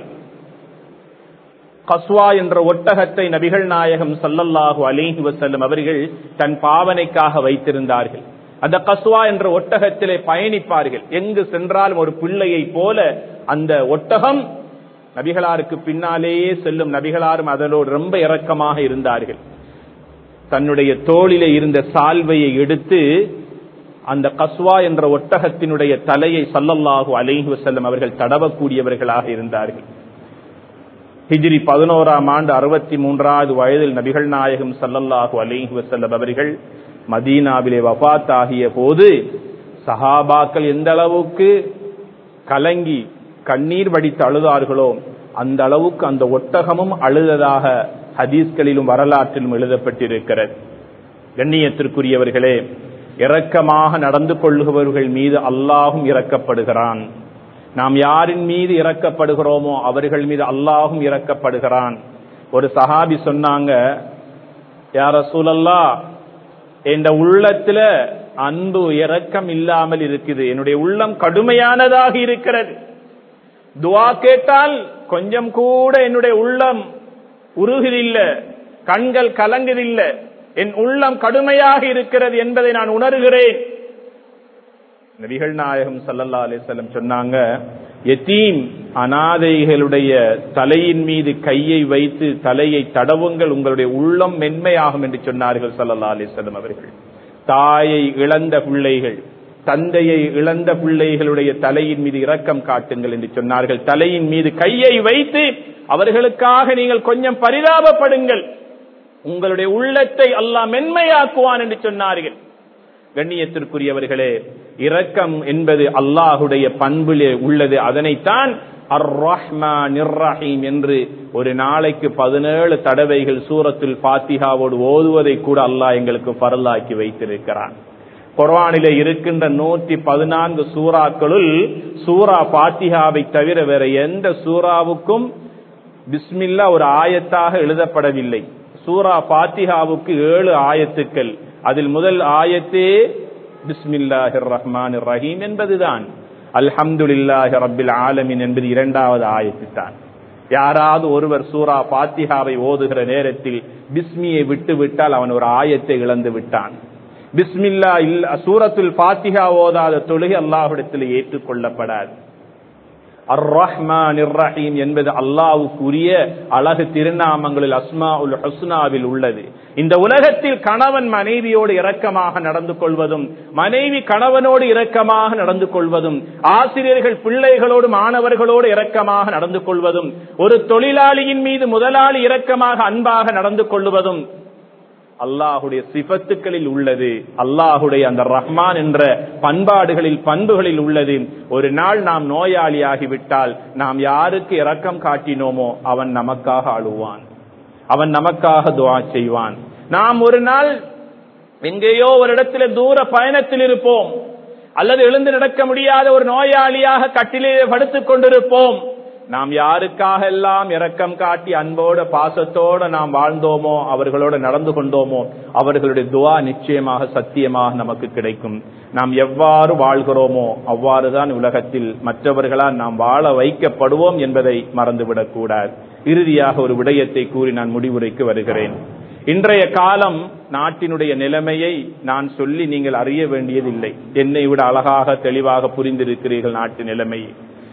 கஸ்வா என்ற ஒட்டகத்தை நபிகள் நாயகம் ஸல்லல்லாஹு அலைஹி வஸல்லம் அவர்கள் தன் பாவனைக்காக வைத்திருந்தார்கள். அந்த கஸ்வா என்ற ஒட்டகத்திலே பயணிப்பார்கள். எங்கு சென்றாலும் ஒரு பிள்ளையை போல அந்த ஒட்டகம் நபிகளாருக்கு பின்னாலேயே செல்லும். நபிகளாரும் அதனோடு ரொம்ப இரக்கமாக இருந்தார்கள். தன்னுடைய தோளிலே இருந்த சால்வையை எடுத்து அந்த கஸ்வா என்ற ஒட்டகத்தினுடைய தலையை ஸல்லல்லாஹு அலைஹி வஸல்லம் அவர்கள் தடவக்கூடியவர்களாக இருந்தார்கள். ஹிஜ்ரி பதினோராம் ஆண்டு அறுபத்தி மூன்றாவது வயதில் நபிகள் நாயகம் ஸல்லல்லாஹு அலைஹி வஸல்லம் அவர்கள் மதீனாவிலே வஃபாத் ஆகிய போது சஹாபாக்கள் எந்த அளவுக்கு கலங்கி கண்ணீர் வடித்து அழுதார்களோ அந்த அளவுக்கு அந்த ஒட்டகமும் அழுததாக ஹதீஸ்களிலும் வரலாற்றிலும் எழுதப்பட்டிருக்கிறது. கண்ணியத்திற்குரியவர்களே, இரக்கமாக நடந்து கொள்ளுபவர்கள் மீது அல்லாஹும் இரக்கப்படுகிறான். நாம் யாரின் மீது இரக்கப்படுகிறோமோ அவர்கள் மீது அல்லாஹும் இரக்கப்படுகிறான். ஒரு சஹாபி சொன்னாங்க, யா ரசூலல்லாஹ், என்ற உள்ளத்துல அன்பு இரக்கம் இல்லாமல் இருக்குது, என்னுடைய உள்ளம் கடுமையானதாக இருக்கிறது. துஆ கேட்டால் கொஞ்சம் கூட என்னுடைய உள்ளம் உருகுதில்ல, கண்கள் கலங்குதில்ல, என் உள்ளம் கடுமையாக இருக்கிறது என்பதை நான் உணர்கிறேன். நபிகள் நாயகம் ஸல்லல்லாஹு அலைஹி வஸல்லம் சொன்னாங்க, யதீம் அனாதைகளுடைய தலையின் மீது கையை வைத்து தலையை தடவுங்கள், உங்களுடைய உள்ளம் மென்மையாகும் என்று சொன்னார்கள் ஸல்லல்லாஹு அலைஹி வஸல்லம் அவர்கள். தாயை இழந்த பிள்ளைகள், தந்தையை இழந்த பிள்ளைகளுடைய தலையின் மீது இரக்கம் காட்டுங்கள் என்று சொன்னார்கள். தலையின் மீது கையை வைத்து அவர்களுக்காக நீங்கள் கொஞ்சம் பரிதாபப்படுங்கள், உங்களுடைய உள்ளத்தை அல்லாஹ் மென்மையாக்குவான் என்று சொன்னார்கள். கண்ணியத்திற்குரியவர்களே, இரக்கம் என்பது அல்லாஹுடைய பண்பிலே உள்ளது. அதனைத்தான் அர் ரஹ்மானிர் ரஹீம் என்று ஒரு நாளைக்கு பதினேழு தடவைகள் சூரத்துல் ஃபாத்திஹாவோடு ஓதுவதை கூட அல்லாஹ் எங்களுக்கு ஃபர்லாக்கி வைத்திருக்கிறான். குர்ஆனிலே இருக்கின்ற நூற்றி பதினான்கு சூறாக்களுள் சூரா ஃபாத்திஹாவை தவிர வேற எந்த சூறாவுக்கும் பிஸ்மில்லா ஒரு ஆயத்தாக எழுதப்படவில்லை. சூரா ஃபாத்திஹாவுக்கு ஏழு ஆயத்துக்கள், அதில் முதல் ஆயத்தே பிஸ்மில்லாஹிர் ரஹ்மானிர் ரஹீம் என்பதுதான். அல்ஹம்துலில்லாஹி ரப்பில் ஆலமீன் என்பது இரண்டாவது ஆயத்து தான். யாராவது ஒருவர் சூரா ஃபாத்திஹாவை ஓதுகிற நேரத்தில் பிஸ்மியை விட்டு விட்டால் அவன் ஒரு ஆயத்தை இழந்து விட்டான். பிஸ்மில்லா இல்ல சூரத்துல் ஃபாத்திஹா ஓதாத தொழுகை அல்லாஹ்விடத்தில் ஏற்றுக்கொள்ளப்படாது. அர் ரஹ்மானிர் ரஹீம் என்பது அல்லாஹ்வுக்குரிய அழகு திருநாமங்களில் அஸ்மாஉல் ஹுஸ்னாவில் உள்ளது. இந்த உலகத்தில் கணவன் மனைவியோடு இரக்கமாக நடந்து கொள்வதும், மனைவி கணவனோடு இரக்கமாக நடந்து கொள்வதும், ஆசிரியர்கள் பிள்ளைகளோடு மாணவர்களோடு இரக்கமாக நடந்து கொள்வதும், ஒரு தொழிலாளியின் மீது முதலாளி இரக்கமாக அன்பாக நடந்து கொள்வதும் அல்லாஹுடைய சிபத்துக்களில் உள்ளது. அல்லாஹுடைய அந்த ரஹ்மான் என்ற பண்பாடுகளில் பண்புகளில் உள்ளது. ஒரு நாள் நாம் நோயாளியாகிவிட்டால் நாம் யாருக்கு இரக்கம் காட்டினோமோ அவன் நமக்காக அழுவான், அவன் நமக்காக துஆ செய்வான். நாம் ஒரு நாள் எங்கேயோ ஒரு இடத்துல தூர பயணத்தில் இருப்போம், அல்லது எழுந்து நடக்க முடியாத ஒரு நோயாளியாக கட்டிலே படுத்துக் கொண்டிருப்போம். நாம் யாருக்காக எல்லாம் இரக்கம் காட்டி அன்போட பாசத்தோட நாம் வாழ்ந்தோமோ, அவர்களோடு நடந்து கொண்டோமோ, அவர்களுடைய துஆ நிச்சயமாக சத்தியமாக நமக்கு கிடைக்கும். நாம் எவ்வாறு வாழ்கிறோமோ அவ்வாறுதான் உலகத்தில் மற்றவர்களால் நாம் வாழ வைக்கப்படுவோம் என்பதை மறந்துவிடக் கூடாது. இறுதியாக ஒரு விடயத்தை கூறி நான் முடிவுரைக்கு வருகிறேன். இன்றைய காலம் நாட்டினுடைய நிலைமையை நான் சொல்லி நீங்கள் அறிய வேண்டியதில்லை. என்னை விட அழகாக தெளிவாக புரிந்திருக்கிறீர்கள் நாட்டு நிலைமையை.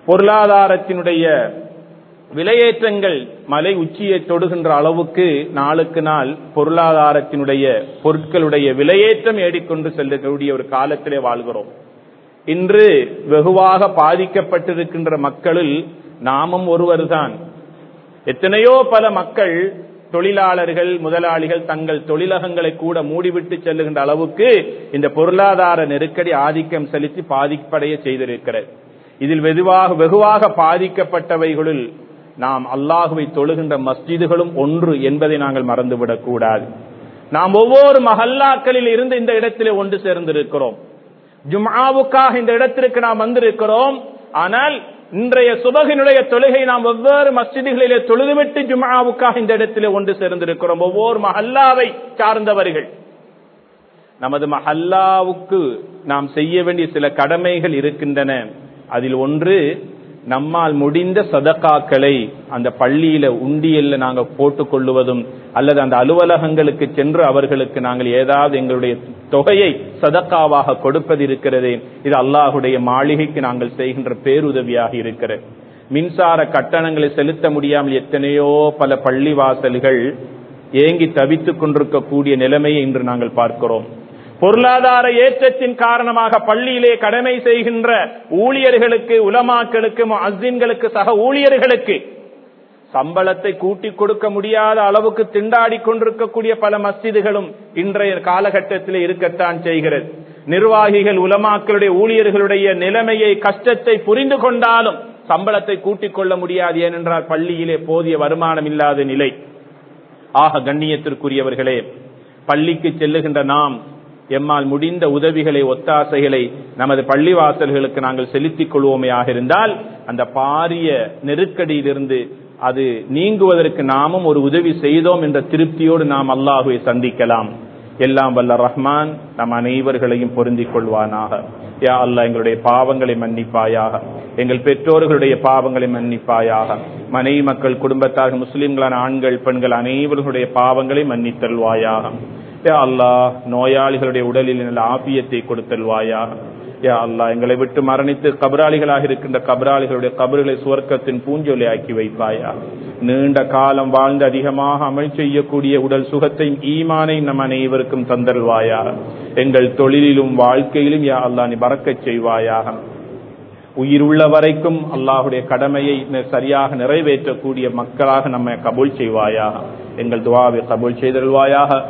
பொருளாதாரத்தினுடைய விலையேற்றங்கள் மலை உச்சியை தொடுகின்ற அளவுக்கு நாளுக்கு நாள் பொருளாதாரத்தினுடைய பொருட்களுடைய விலையேற்றம் ஏடிக்கொண்டு செல்லக்கூடிய ஒரு காலத்திலே வாழ்கிறோம். இன்று வெகுவாக பாதிக்கப்பட்டிருக்கின்ற மக்களில் நாமும் ஒருவர்தான். எத்தனையோ பல மக்கள், தொழிலாளர்கள், முதலாளிகள் தங்கள் தொழிலகங்களை கூட மூடிவிட்டு செல்லுகின்ற அளவுக்கு இந்த பொருளாதார நெருக்கடி ஆதிக்கம் செலுத்தி பாதிப்படைய செய்திருக்கிறது. இதில் வெகுவாக வெகுவாக பாதிக்கப்பட்டவைகளில் நாம் அல்லாஹுவை தொழுகின்ற மஸ்ஜிதுகளும் ஒன்று என்பதை நாங்கள் மறந்துவிடக் கூடாது. நாம் ஒவ்வொரு மஹல்லாக்களில் இருந்து இந்த இடத்திலே ஒன்று சேர்ந்திருக்கிறோம். ஜும்ஆவுக்காக இந்த இடத்திற்கு நாம் வந்திருக்கிறோம். ஆனால் இன்றைய சுபஹினுடைய தொழுகை நாம் ஒவ்வொரு மஸ்ஜிதுகளிலே தொழுதுவிட்டு ஜும்ஆவுக்காக இந்த இடத்திலே ஒன்று சேர்ந்திருக்கிறோம். ஒவ்வொரு மஹல்லாவை சார்ந்தவர்கள். நமது மஹல்லாவுக்கு நாம் செய்ய வேண்டிய சில கடமைகள் இருக்கின்றன. அதில் ஒன்று, நம்மால் முடிந்த சதகாக்களை அந்த பள்ளியில உண்டியல்ல நாங்கள் போட்டுக் கொள்ளுவதும், அல்லது அந்த அலுவலகங்களுக்கு சென்று அவர்களுக்கு நாங்கள் ஏதாவது எங்களுடைய தொகையை சதக்காவாக கொடுப்பது இருக்கிறது. இது அல்லாஹுடைய மாளிகைக்கு நாங்கள் செய்கின்ற பேருதவியாக இருக்கிறது. மின்சார கட்டணங்களை செலுத்த முடியாமல் எத்தனையோ பல பள்ளிவாசல்கள் ஏங்கி தவித்துக் கொண்டிருக்கக்கூடிய நிலைமையை இன்று நாங்கள் பார்க்கிறோம். பொருளாதார ஏற்றத்தின் காரணமாக பள்ளியிலே கடமை செய்கின்ற ஊழியர்களுக்கு, உலமாக்களுக்கு, முஅஸ்ஸின்களுக்கு, சக ஊழியர்களுக்கு சம்பளத்தை கூட்டி கொடுக்க முடியாத அளவுக்கு திண்டாடி கொண்டிருக்கக்கூடிய பல மஸ்ஜிதுகளும் இன்றைய காலகட்டத்தில் இருக்கத்தான் செய்கிறது. நிர்வாகிகள், உலமாக்களுடைய, ஊழியர்களுடைய நிலைமையை, கஷ்டத்தை புரிந்து கொண்டாலும் சம்பளத்தை கூட்டிக் கொள்ள முடியாது. ஏனென்றால் பள்ளியிலே போதிய வருமானம் இல்லாத நிலை. ஆக கண்ணியத்திற்குரியவர்களே, பள்ளிக்கு செல்லுகின்ற நாம் எம்மால் முடிந்த உதவிகளை, ஒத்தாசைகளை நமது பள்ளிவாசல்களுக்கு நாங்கள் செலுத்திக் கொள்வோமையாக இருந்தால் அந்த பாரிய நெருக்கடியிலிருந்து அது நீங்குவதற்கு நாமும் ஒரு உதவி செய்தோம் என்ற திருப்தியோடு நாம் அல்லாஹுவை சந்திக்கலாம். எல்லாம் வல்ல ரஹ்மான் நம் அனைவர்களையும் பொருந்திக் கொள்வானாக. யா அல்லாஹ், எங்களுடைய பாவங்களை மன்னிப்பாயாக, எங்கள் பெற்றோர்களுடைய பாவங்களை மன்னிப்பாயாக, மனைவி மக்கள், குடும்பத்தார்கள், முஸ்லிம்களான ஆண்கள், பெண்கள் அனைவர்களுடைய பாவங்களை மன்னித்தல்வாயாக. யா அல்லாஹ், நோயாளிகளுடைய உடலில் நல்ல ஆபியத்தை கொடுத்தல்வாயாக. யா அல்லாஹ், எங்களை விட்டு மரணித்து கபராளிகளாக இருக்கின்ற கபராளிகளுடைய கபர்களை சுவர்க்கத்தின் பூஞ்சொலி ஆக்கி வைப்பாயா. நீண்ட காலம் வாழ்ந்து அதிகமாக அமல் செய்யக்கூடிய உடல் சுகத்தையும் ஈமானையும் நம் அனைவருக்கும் தந்தல்வாயா. எங்கள் தொழிலிலும் வாழ்க்கையிலும் யா அல்லாஹ் நீ பரக்கச் செய்வாயாக. உயிர் உள்ள வரைக்கும் அல்லாஹுடைய கடமையை சரியாக நிறைவேற்றக்கூடிய மக்களாக நம்மை கபூல் செய்வாயாக. எங்கள் துஆவை கபூல் செய்தல்வாயாக.